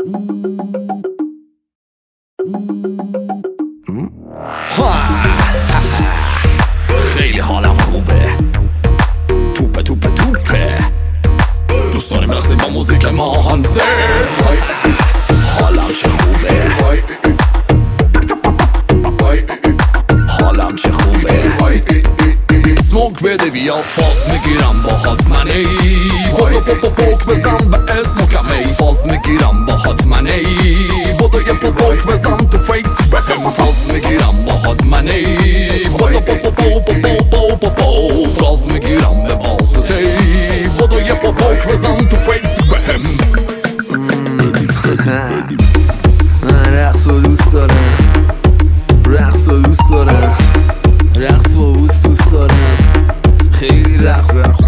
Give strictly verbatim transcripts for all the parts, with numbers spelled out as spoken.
خیلی حالم خوبه، توپه توپه توپه، دوست داریم برقصیم با موزیک ما هانزر. حالم چه خوبه، حالم چه خوبه، سموک بده بیا فاز میگیرم باهات منی، بودو پو پوک بزن به اسم کمی، فاز میگیرم باهات منی، بودو یه پو پوک بزن تو فیس بهم، فاز میگیرم باهات منی، بودو پو پو پو پو پو پو پو، فاز میگیرم به واسطه، بودو یه پو پوک بزن تو فیس بهم. من رقص و دوست دارم، رقص و دوست دارم، رقص و دوست دارم، خیلی رقص رقص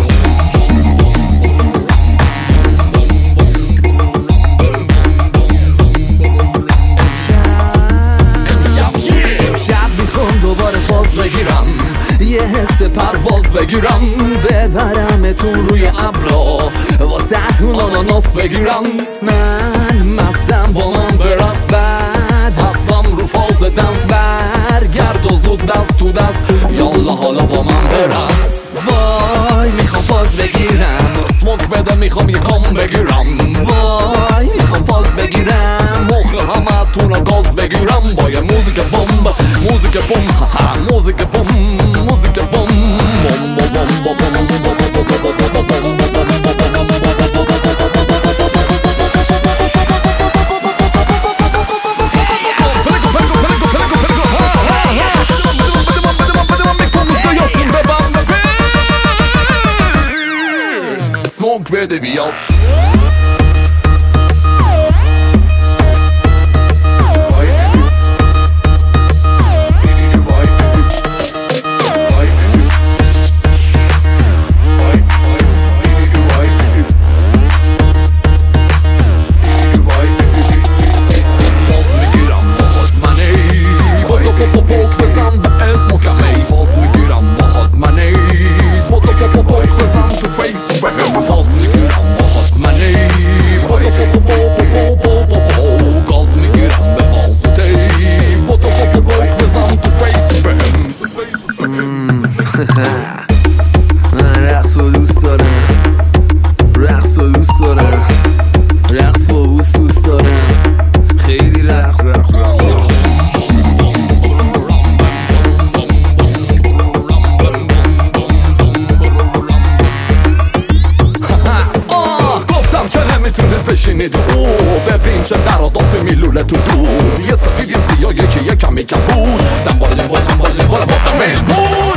دوباره فاز بگیرم، یه حس پرواز بگیرم، ببرمتون روی ابرا واسهتون آناناس بگیرم. من مستم با من برقص، بعد هستم رو فاز دنس، برگرد و زود دست تو دست، یالا حالا با من برقص. وای میخوام فاز بگیرم، سموک بده میخوام یه کام بگیرم، وای میخوام فاز بگیرم، مخ همه تون گاز بگیرم، با یه موزیک بوم موزیک بوم موزیک بوم موزیک بوم بوم بوم بوم سموک بده بیا. من رقص و دوست دارم، رقص و دوست دارم، رقص و دوست دارم، خیلی رقص رقص گفتم که نمیتونید بشینید او ببین چه در آداف میلوله تو دود، یه سفید یه سیاه یکی یه کمی کبود، دنبال دنبال دنبال دنبال با تمیل بود.